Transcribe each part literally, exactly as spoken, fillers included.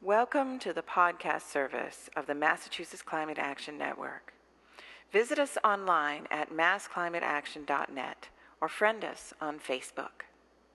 Welcome to the podcast service of the Massachusetts Climate Action Network. Visit us online at mass climate action dot net or friend us on Facebook.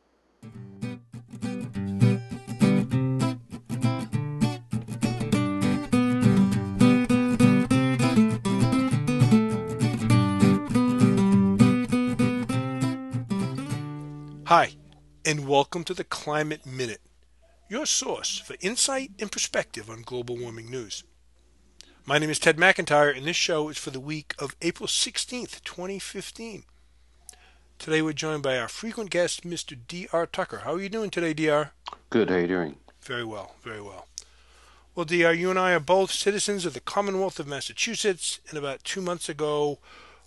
Hi, and welcome to the Climate Minute, your source for insight and perspective on global warming news. My name is Ted McIntyre, and this show is for the week of April sixteenth, twenty fifteen. Today we're joined by our frequent guest, Mister D R Tucker. How are you doing today, D R? Good. How are you doing? Very well, very well. Well, D R, you and I are both citizens of the Commonwealth of Massachusetts, and about two months ago,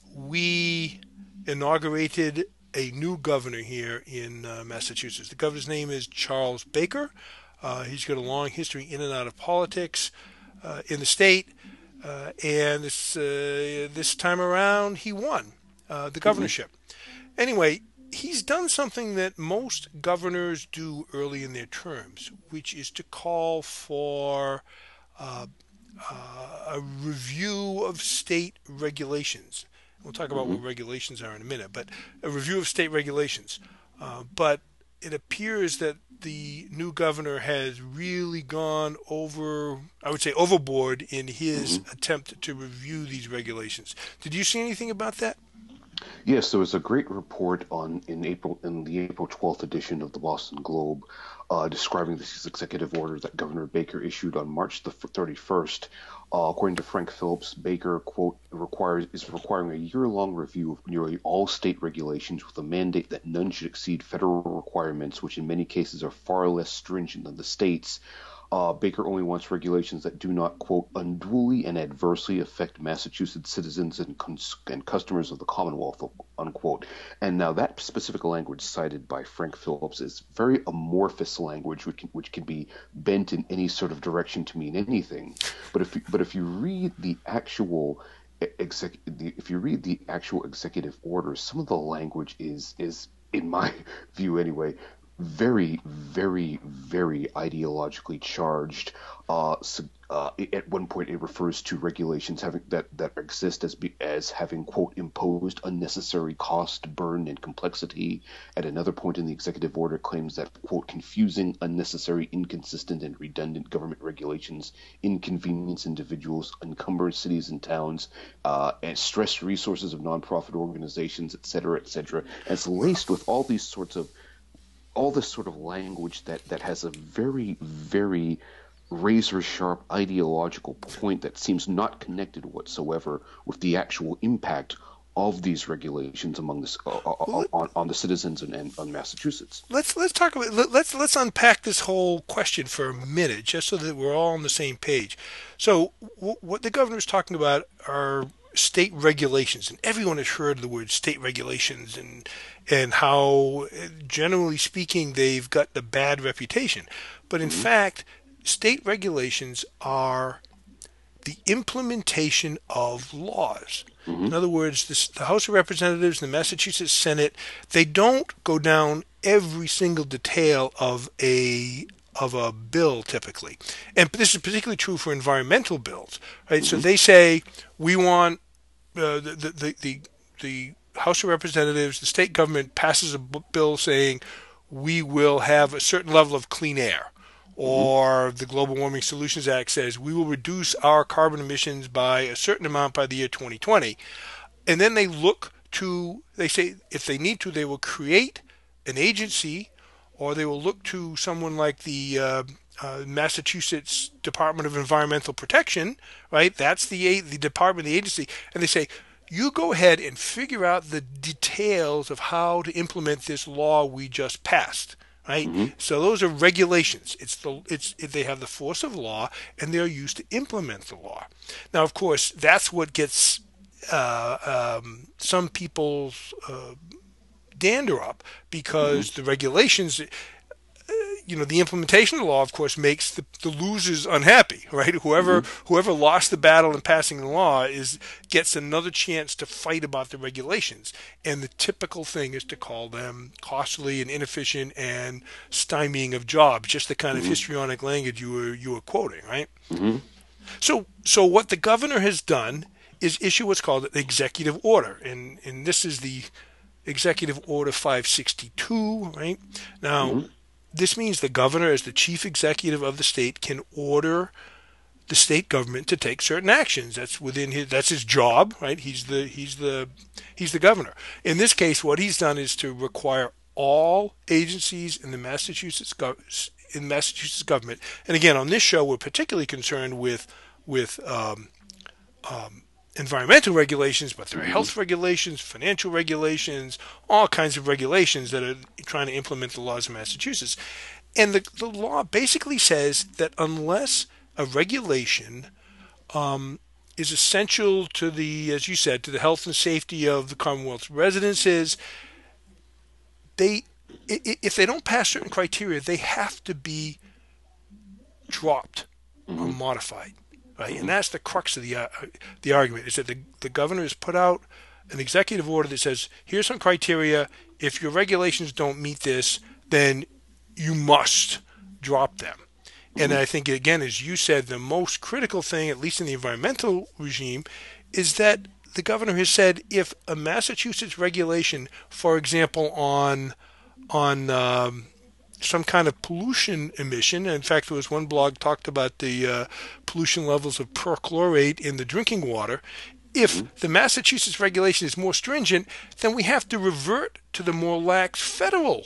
we inaugurated a new governor here in uh, Massachusetts. The governor's name is Charles Baker. Uh, he's got a long history in and out of politics uh, in the state, uh, and this uh, this time around he won uh, the governorship. Mm-hmm. Anyway, he's done something that most governors do early in their terms, which is to call for uh, uh, a review of state regulations. We'll talk about mm-hmm. what regulations are in a minute, but a review of state regulations. Uh, but it appears that the new governor has really gone over, I would say overboard in his mm-hmm. attempt to review these regulations. Did you see anything about that? Yes, there was a great report on in April in the April twelfth edition of the Boston Globe uh, describing this executive order that Governor Baker issued on March the thirty-first. Uh, according to Frank Phillips, Baker, quote, requires is requiring a year-long review of nearly all state regulations with a mandate that none should exceed federal requirements, which in many cases are far less stringent than the states. Uh, Baker only wants regulations that do not, quote, unduly and adversely affect Massachusetts citizens and, cons- and customers of the Commonwealth, unquote. And now that specific language cited by Frank Phillips is very amorphous language, which can, which can be bent in any sort of direction to mean anything. But if you, but if you read the actual exec, the, if you read the actual executive order, some of the language is is, in my view anyway, very, very, very ideologically charged. Uh, so, uh, at one point, it refers to regulations having that, that exist as be, as having, quote, imposed unnecessary cost, burden, and complexity. At another point in the executive order, claims that, quote, confusing, unnecessary, inconsistent, and redundant government regulations inconvenience individuals, encumber cities and towns, uh, and stress resources of nonprofit organizations, et cetera, et cetera. And it's laced with all these sorts of all this sort of language that, that has a very, very razor-sharp ideological point that seems not connected whatsoever with the actual impact of these regulations among the, uh, well, on, on the citizens and, and on Massachusetts. Let's let's talk about let's let's unpack this whole question for a minute, just so that we're all on the same page. So, w- what the governor is talking about are state regulations, and everyone has heard the word state regulations, and and how, generally speaking, they've got the bad reputation. But in mm-hmm. fact, state regulations are the implementation of laws. Mm-hmm. In other words, this, the House of Representatives and the Massachusetts Senate, they don't go down every single detail of a of a bill typically. And this is particularly true for environmental bills, right? Mm-hmm. So they say, we want uh, the, the, the, the, the House of Representatives, the state government passes a bill saying we will have a certain level of clean air. Or mm-hmm. the Global Warming Solutions Act says we will reduce our carbon emissions by a certain amount by the year twenty twenty. And then they look to, they say if they need to, they will create an agency, or they will look to someone like the uh, uh, Massachusetts Department of Environmental Protection, right? That's the the department, the agency. And they say, you go ahead and figure out the details of how to implement this law we just passed. Right? Mm-hmm. So those are regulations. It's the it's they have the force of law, and they're used to implement the law. Now, of course, that's what gets uh, um, some people's uh, dander up, because mm-hmm. the regulations, uh, you know, the implementation of the law, of course, makes the, the losers unhappy, right? Whoever mm-hmm. whoever lost the battle in passing the law is gets another chance to fight about the regulations. And the typical thing is to call them costly and inefficient and stymieing of jobs, just the kind mm-hmm. of histrionic language you were you were quoting, right? Mm-hmm. So so what the governor has done is issue what's called an executive order, and and this is the Executive Order five sixty-two, right? Now. Mm-hmm. This means the governor, as the chief executive of the state, can order the state government to take certain actions. That's within his. That's his job, right? He's the he's the he's the governor. In this case, what he's done is to require all agencies in the Massachusetts gov- in Massachusetts government. And again, on this show, we're particularly concerned with with um, um, environmental regulations, but there are health regulations, financial regulations, all kinds of regulations that are trying to implement the laws of Massachusetts. And the, the law basically says that unless a regulation um, is essential to the, as you said, to the health and safety of the Commonwealth's residences, they, if they don't pass certain criteria, they have to be dropped or modified. Right? And that's the crux of the uh, the argument, is that the, the governor has put out an executive order that says, here's some criteria. If your regulations don't meet this, then you must drop them. Mm-hmm. And I think, again, as you said, the most critical thing, at least in the environmental regime, is that the governor has said if a Massachusetts regulation, for example, on on um, some kind of pollution emission. In fact, there was one blog talked about the uh, pollution levels of perchlorate in the drinking water. If mm-hmm. the Massachusetts regulation is more stringent, then we have to revert to the more lax federal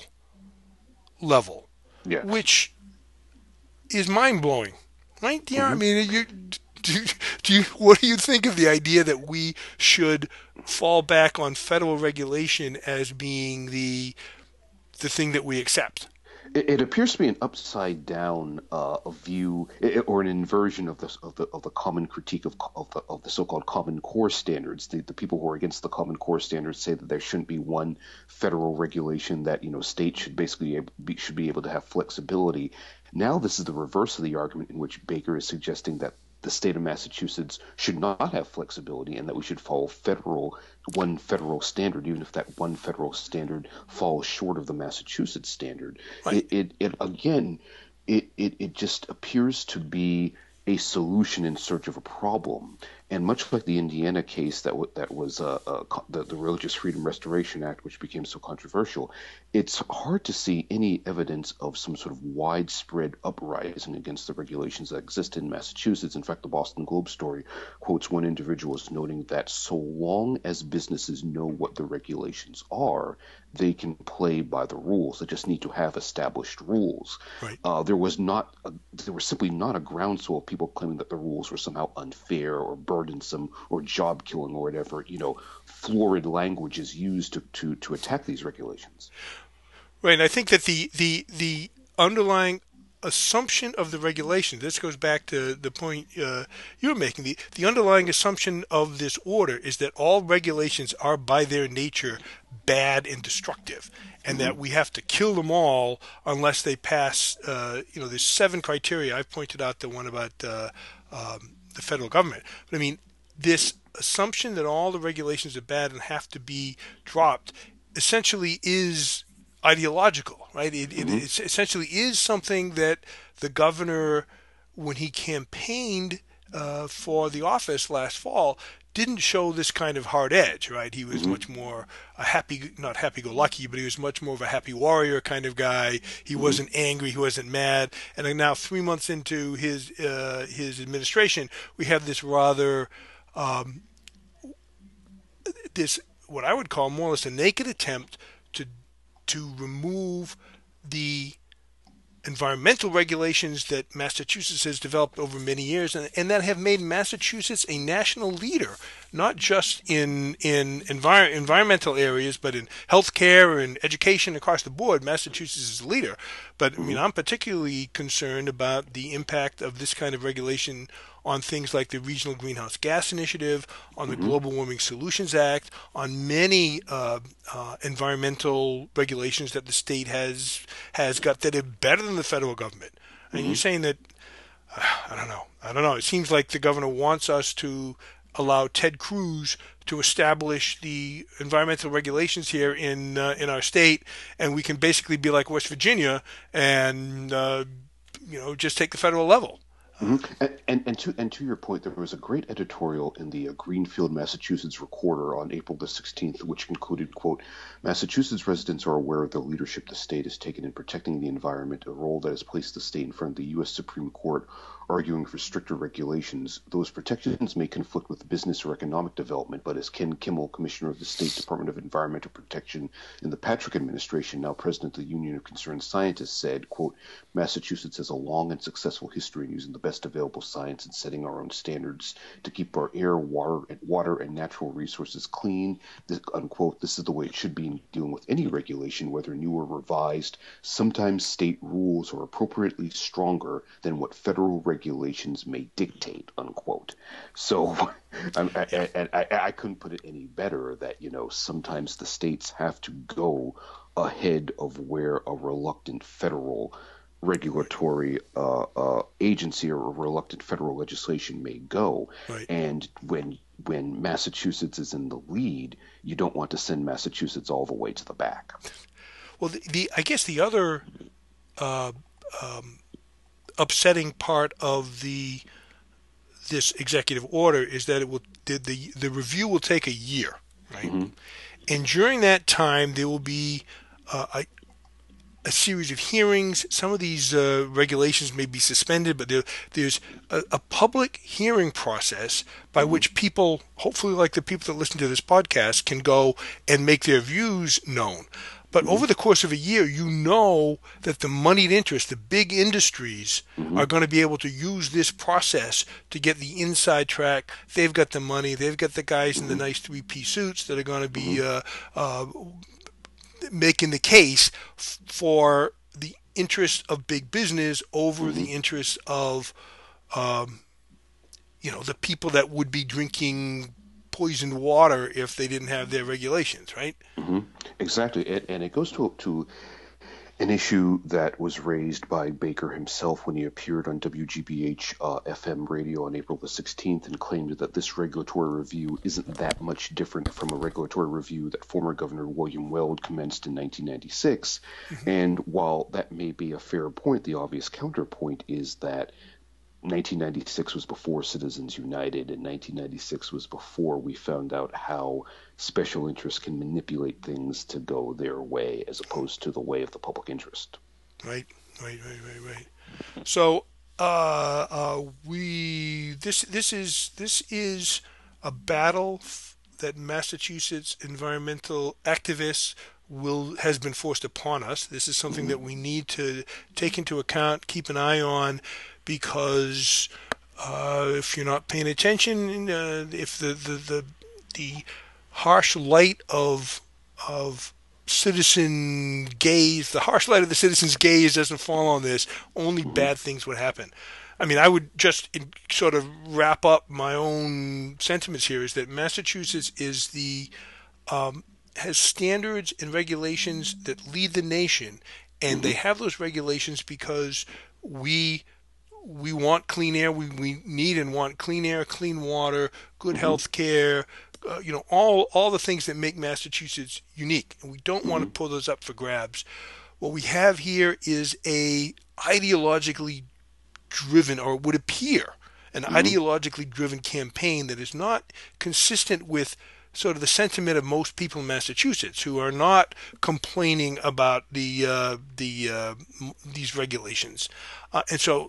level, yes. which is mind-blowing, right? Yeah, mm-hmm. I mean, you, do, do you, what do you think of the idea that we should fall back on federal regulation as being the the thing that we accept? It, it appears to be an upside down uh, view, or an inversion of the of the of the common critique of of the of the so-called Common Core standards. The the people who are against the Common Core standards say that there shouldn't be one federal regulation, that you know states should basically be, should be able to have flexibility. Now this is the reverse of the argument, in which Baker is suggesting that the state of Massachusetts should not have flexibility, and that we should follow federal one federal standard, even if that one federal standard falls short of the Massachusetts standard. Right. It, it, it again, it, it it just appears to be a solution in search of a problem. And much like the Indiana case that w- that was uh, uh, the, the Religious Freedom Restoration Act, which became so controversial, it's hard to see any evidence of some sort of widespread uprising against the regulations that exist in Massachusetts. In fact, the Boston Globe story quotes one individual as noting that so long as businesses know what the regulations are, they can play by the rules. They just need to have established rules. Right. Uh, there was not, a, there was simply not a groundswell of people claiming that the rules were somehow unfair or burdensome or job killing or whatever, you know, florid language is used to, to, to attack these regulations. Right. And I think that the, the, the underlying assumption of the regulation, this goes back to the point uh, you were making, the, the underlying assumption of this order is that all regulations are by their nature bad and destructive, and mm-hmm. that we have to kill them all unless they pass, uh, you know, there's seven criteria. I've pointed out the one about uh, um, the federal government. But I mean, this assumption that all the regulations are bad and have to be dropped essentially is ideological, right? It, mm-hmm. it, it essentially is something that the governor, when he campaigned uh, for the office last fall, didn't show this kind of hard edge, right? He was mm-hmm. much more a happy, not happy-go-lucky, but he was much more of a happy warrior kind of guy. He mm-hmm. wasn't angry, he wasn't mad. And then now, three months into his uh, his administration, we have this rather, um, this what I would call more or less a naked attempt to to remove the environmental regulations that Massachusetts has developed over many years, and, and that have made Massachusetts a national leader, not just in in envir- environmental areas, but in healthcare and education across the board. Massachusetts is a leader. But But I mean, I'm particularly concerned about the impact of this kind of regulation on things like the Regional Greenhouse Gas Initiative, on the Mm-hmm. Global Warming Solutions Act, on many uh, uh, environmental regulations that the state has has got that are better than the federal government. And Mm-hmm. you're saying that, uh, I don't know, I don't know. It seems like the governor wants us to allow Ted Cruz to establish the environmental regulations here in uh, in our state, and we can basically be like West Virginia and uh, you know just take the federal level. Mm-hmm. And, and and to and to your point, there was a great editorial in the uh, Greenfield, Massachusetts Recorder on April the sixteenth, which concluded, quote, Massachusetts residents are aware of the leadership the state has taken in protecting the environment, a role that has placed the state in front of the U S Supreme Court, arguing for stricter regulations. Those protections may conflict with business or economic development, but as Ken Kimmel, Commissioner of the State Department of Environmental Protection in the Patrick administration, now President of the Union of Concerned Scientists, said, quote, Massachusetts has a long and successful history in using the best available science and setting our own standards to keep our air, water, and water and natural resources clean. This, unquote, this is the way it should be in dealing with any regulation, whether new or revised. Sometimes state rules are appropriately stronger than what federal regulations may dictate, unquote. So I, I, I, I, I couldn't put it any better that, you know, sometimes the states have to go ahead of where a reluctant federal regulatory uh, uh, agency or a reluctant federal legislation may go. Right. And when when Massachusetts is in the lead, you don't want to send Massachusetts all the way to the back. Well, the, the I guess the other uh, um, upsetting part of the this executive order is that it will the the, the review will take a year, right? Mm-hmm. And during that time, there will be uh, a, a series of hearings. Some of these uh, regulations may be suspended, but there, there's a, a public hearing process by Mm-hmm. which people, hopefully like the people that listen to this podcast, can go and make their views known. But Mm-hmm. over the course of a year, you know that the moneyed interest, the big industries, Mm-hmm. are going to be able to use this process to get the inside track. They've got the money. They've got the guys in the nice three-piece suits that are going to be uh, uh, making the case f- for the interests of big business over Mm-hmm. the interests of, um, you know, the people that would be drinking poisoned water if they didn't have their regulations, right? Mm-hmm. Exactly, and, and it goes to to an issue that was raised by Baker himself when he appeared on W G B H uh, F M radio on April the sixteenth and claimed that this regulatory review isn't that much different from a regulatory review that former Governor William Weld commenced in nineteen ninety-six. Mm-hmm. And while that may be a fair point, the obvious counterpoint is that nineteen ninety-six was before Citizens United, and nineteen ninety-six was before we found out how special interests can manipulate things to go their way as opposed to the way of the public interest. Right, right, right, right, right. So uh, uh, we this this is this is a battle f- that Massachusetts environmental activists will has been forced upon us. This is something mm-hmm. that we need to take into account, keep an eye on, because uh, if you're not paying attention, uh, if the, the, the, the harsh light of of citizen gaze, the harsh light of the citizen's gaze doesn't fall on this, only mm-hmm. bad things would happen. I mean, I would just in, sort of wrap up my own sentiments here is that Massachusetts is the um, has standards and regulations that lead the nation, and mm-hmm. they have those regulations because we we want clean air. We, we need and want clean air, clean water, good mm-hmm. health care, uh, you know, all, all the things that make Massachusetts unique. And we don't mm-hmm. want to pull those up for grabs. What we have here is a ideologically driven, or would appear, an mm-hmm. ideologically driven campaign that is not consistent with sort of the sentiment of most people in Massachusetts, who are not complaining about the uh, the uh, these regulations. Uh, and so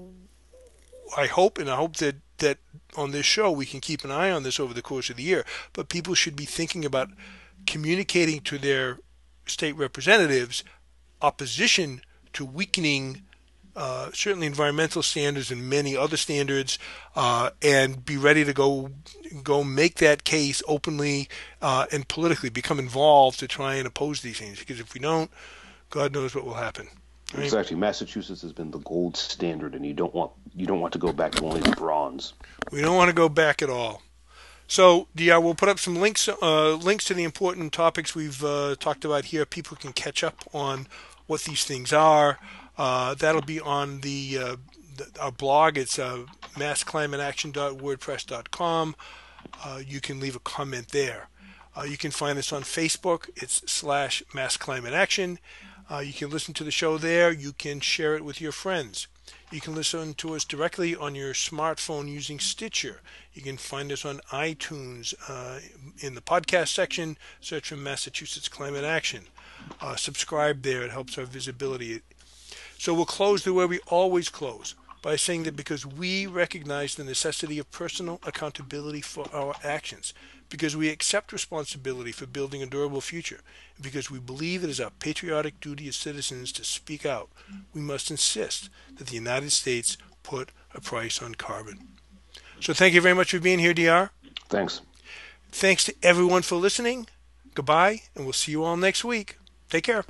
I hope, and I hope that, that on this show we can keep an eye on this over the course of the year, but people should be thinking about communicating to their state representatives opposition to weakening uh, certainly environmental standards and many other standards, uh, and be ready to go go make that case openly uh, and politically, become involved to try and oppose these things. Because if we don't, God knows what will happen. Exactly. Massachusetts has been the gold standard, and you don't want you don't want to go back to only the bronze. We don't want to go back at all. So, yeah, we'll put up some links uh, links to the important topics we've uh, talked about here. People can catch up on what these things are. Uh, that'll be on the, uh, the our blog. It's uh, mass climate action dot wordpress dot com. Uh, you can leave a comment there. Uh, you can find us on Facebook. It's slash Mass Climate Action. Uh, you can listen to the show there. You can share it with your friends. You can listen to us directly on your smartphone using Stitcher. You can find us on iTunes. Uh, in the podcast section, search for Massachusetts Climate Action. Uh, subscribe there. It helps our visibility. So we'll close the way we always close, by saying that because we recognize the necessity of personal accountability for our actions, because we accept responsibility for building a durable future, and because we believe it is our patriotic duty as citizens to speak out, we must insist that the United States put a price on carbon. So thank you very much for being here, D R. Thanks. Thanks to everyone for listening. Goodbye, and we'll see you all next week. Take care.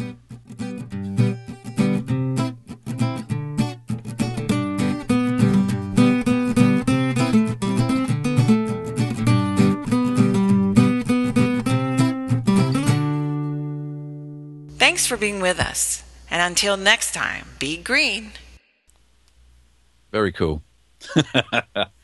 Thanks for being with us. And until next time, be green. Very cool.